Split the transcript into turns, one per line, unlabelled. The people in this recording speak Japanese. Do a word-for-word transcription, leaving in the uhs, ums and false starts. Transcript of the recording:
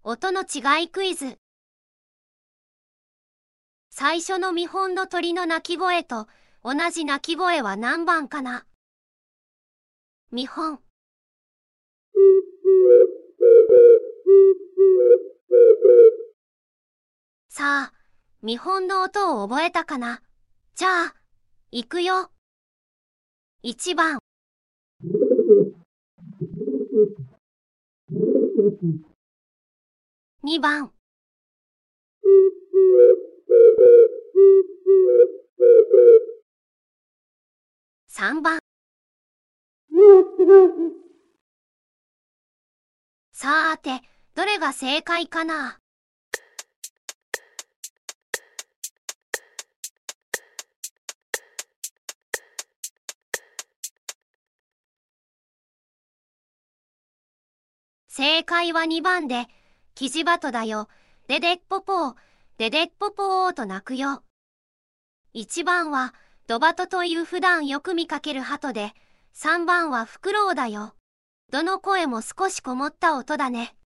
音の違いクイズ。最初の見本の鳥の鳴き声と同じ鳴き声は何番かな？見本。さあ、見本の音を覚えたかな？じゃあ、いくよ。いちばん。にばん。さんばん。さーて、どれが正解かな？正解はにばんで、キジバトだよ。デデッポポー、デデッポポーと鳴くよ。いちばんはドバトという普段よく見かける鳩で、さんばんはフクロウだよ。どの声も少しこもった音だね。